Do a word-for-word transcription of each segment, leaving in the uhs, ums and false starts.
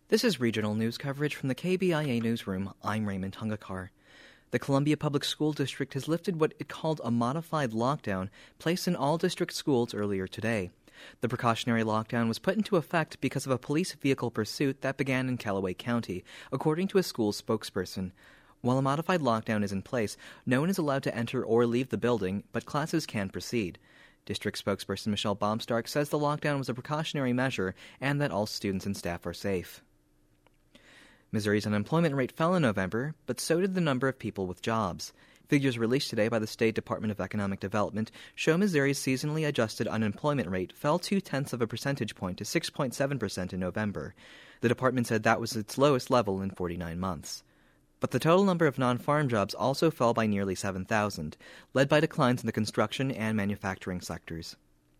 This is regional news coverage from the K B I A newsroom. I'm Raymond Tungakar. The Columbia Public School District has lifted what it called a modified lockdown placed in all district schools earlier today. The precautionary lockdown was put into effect because of a police vehicle pursuit that began in Callaway County, according to a school spokesperson. While a modified lockdown is in place, no one is allowed to enter or leave the building, but classes can proceed. District spokesperson Michelle Baumstark says the lockdown was a precautionary measure and that all students and staff are safe. Missouri's unemployment rate fell in November, but so did the number of people with jobs. Figures released today by the State Department of Economic Development show Missouri's seasonally adjusted unemployment rate fell two-tenths of a percentage point to six point seven percent in November. The department said that was its lowest level in forty-nine months. But the total number of non-farm jobs also fell by nearly seven thousand, led by declines in the construction and manufacturing sectors.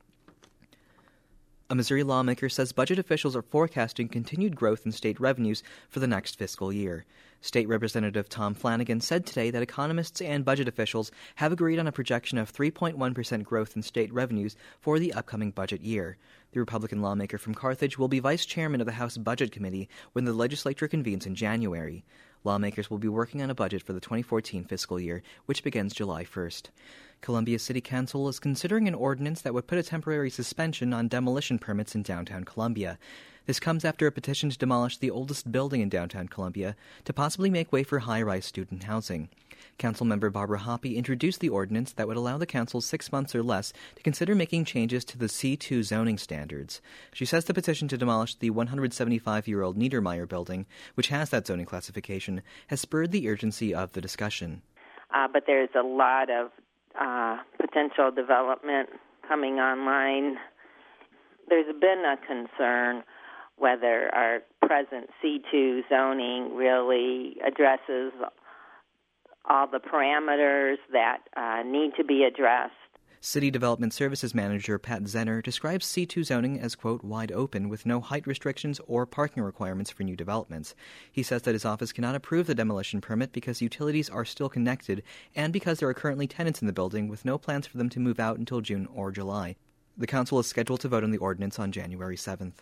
A Missouri lawmaker says budget officials are forecasting continued growth in state revenues for the next fiscal year. State Representative Tom Flanagan said today that economists and budget officials have agreed on a projection of three point one percent growth in state revenues for the upcoming budget year. The Republican lawmaker from Carthage will be vice chairman of the House Budget Committee when the legislature convenes in January. Lawmakers will be working on a budget for the twenty fourteen fiscal year, which begins July first. Columbia City Council is considering an ordinance that would put a temporary suspension on demolition permits in downtown Columbia. This comes after a petition to demolish the oldest building in downtown Columbia to possibly make way for high-rise student housing. Councilmember Barbara Hoppe introduced the ordinance that would allow the council six months or less to consider making changes to the C two zoning standards. She says the petition to demolish the one hundred seventy-five-year-old Niedermeyer building, which has that zoning classification, has spurred the urgency of the discussion. Uh, but there's a lot of uh, potential development coming online. There's been a concern whether our present C two zoning really addresses all the parameters that uh, need to be addressed. City Development Services Manager Pat Zenner describes C two zoning as, quote, wide open with no height restrictions or parking requirements for new developments. He says that his office cannot approve the demolition permit because utilities are still connected and because there are currently tenants in the building with no plans for them to move out until June or July. The council is scheduled to vote on the ordinance on January seventh.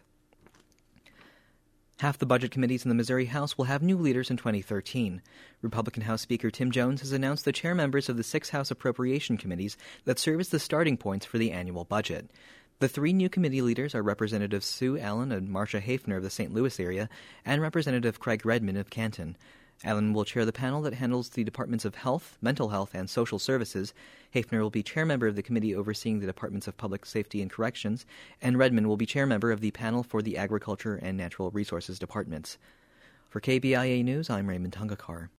Half the budget committees in the Missouri House will have new leaders in twenty thirteen. Republican House Speaker Tim Jones has announced the chair members of the six House Appropriation Committees that serve as the starting points for the annual budget. The three new committee leaders are Representatives Sue Allen and Marcia Hafner of the Saint Louis area and Representative Craig Redmond of Canton. Allen will chair the panel that handles the Departments of Health, Mental Health, and Social Services. Hafner will be chair-member of the committee overseeing the Departments of Public Safety and Corrections, and Redmond will be chair-member of the panel for the Agriculture and Natural Resources Departments. For K B I A News, I'm Raymond Tungakar.